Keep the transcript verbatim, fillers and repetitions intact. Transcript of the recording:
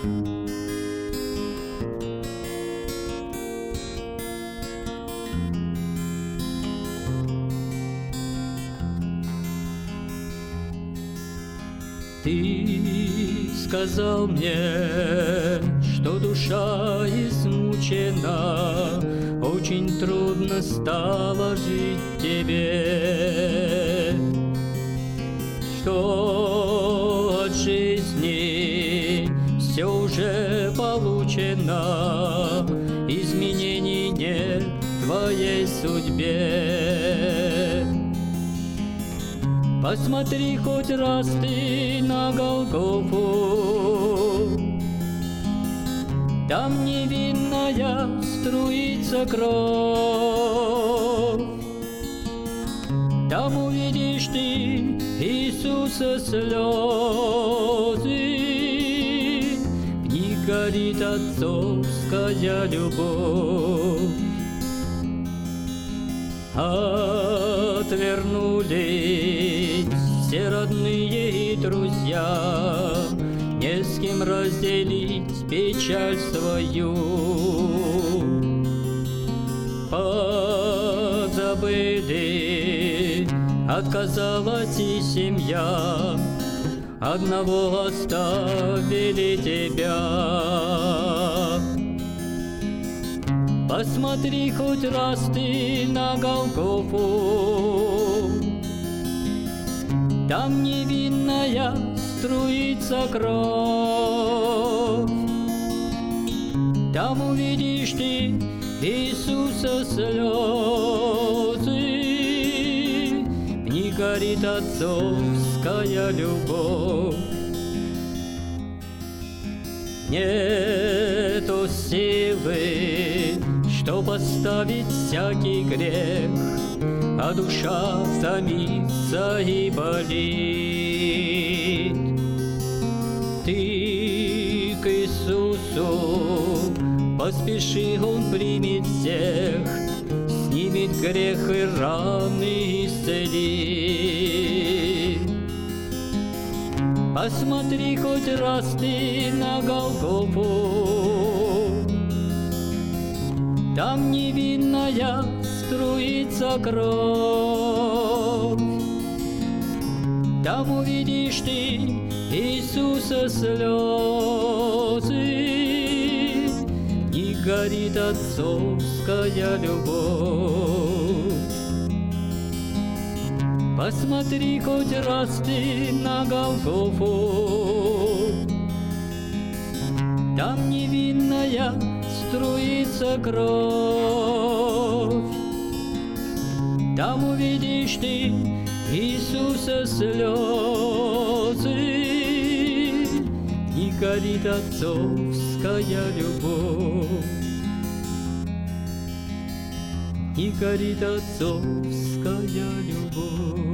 Ты сказал мне, что душа измучена, очень трудно стало жить тебе, что от жизни все уже получено, изменений нет в твоей судьбе. Посмотри хоть раз ты на Голгофу, там невинная струится кровь. Там увидишь ты Иисуса слезы, в них горит отцовская любовь. Отвернулись все родные и друзья, не с кем разделить печаль свою. Позабыли, отказалась и семья, одного оставили тебя. Посмотри хоть раз ты на Голгофу, там невинная струится кровь. Там увидишь ты Иисуса слезы, в них горит отцовская любовь. Нету силы, что поставить всякий грех, а душа томится и болит. Ты к Иисусу поспеши, Он примет всех, снимет грех и раны исцелит. Посмотри хоть раз ты на Голгофу, там невинная струится кровь. Там увидишь ты Иисуса слезы, в них горит отцовская любовь. Посмотри хоть раз ты на Голгофу, там невинная струится кровь. Там увидишь ты Иисуса слезы, в них горит отцовская любовь. В них горит отцовская любовь.